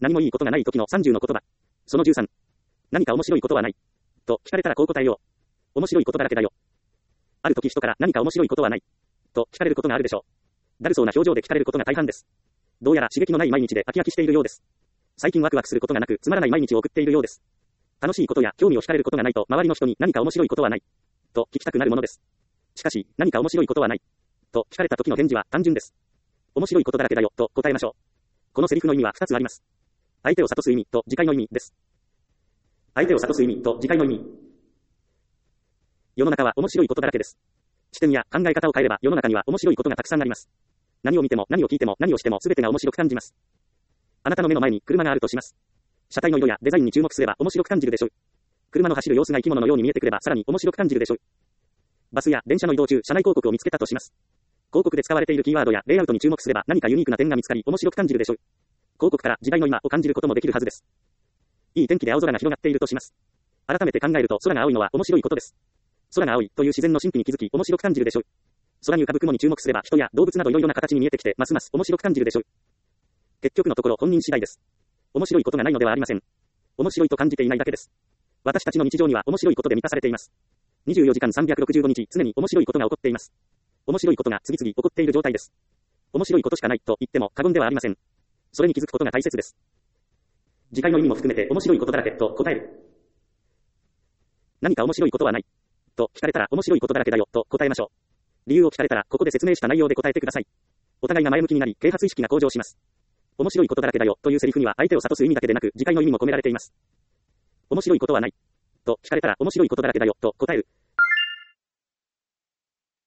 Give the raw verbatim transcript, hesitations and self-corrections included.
何もいいことがない時のさんじゅうの言葉。そのじゅうさん。何か面白いことはない。と聞かれたらこう答えよう。面白いことだらけだよ。ある時人から何か面白いことはない。と聞かれることがあるでしょう。だるそうな表情で聞かれることが大半です。どうやら刺激のない毎日で飽き飽きしているようです。最近ワクワクすることがなくつまらない毎日を送っているようです。楽しいことや興味を惹かれることがないと周りの人に何か面白いことはない。と聞きたくなるものです。しかし、何か面白いことはない。と聞かれた時の返事は単純です。面白いことだらけだよと答えましょう。このセリフの意味はふたつあります。相手を諭す意味と次回の意味です。相手を諭す意味と次回の意味。世の中は面白いことだらけです。視点や考え方を変えれば世の中には面白いことがたくさんあります。何を見ても何を聞いても何をしても全てが面白く感じます。あなたの目の前に車があるとします。車体の色やデザインに注目すれば面白く感じるでしょう。車の走る様子が生き物のように見えてくればさらに面白く感じるでしょう。バスや電車の移動中、車内広告を見つけたとします。広告で使われているキーワードやレイアウトに注目すれば何かユニークな点が見つかり面白く感じるでしょう。広告から時代の今を感じることもできるはずです。いい天気で青空が広がっているとします。改めて考えると空が青いのは面白いことです。空が青いという自然の神秘に気づき面白く感じるでしょう。空に浮かぶ雲に注目すれば人や動物などいろいろな形に見えてきてますます面白く感じるでしょう。結局のところ本人次第です。面白いことがないのではありません。面白いと感じていないだけです。私たちの日常には面白いことで満たされています。にじゅうよじかんさんびゃくろくじゅうごにち常に面白いことが起こっています。面白いことが次々起こっている状態です。面白いことしかないと言っても過言ではありません。それに気づくことが大切です。次回の意味も含めて面白いことだらけと答える。何か面白いことはない。と聞かれたら面白いことだらけだよと答えましょう。理由を聞かれたらここで説明した内容で答えてください。お互いが前向きになり啓発意識が向上します。面白いことだらけだよというセリフには相手を諭す意味だけでなく次回の意味も込められています。面白いことはない。と聞かれたら面白いことだらけだよと答える。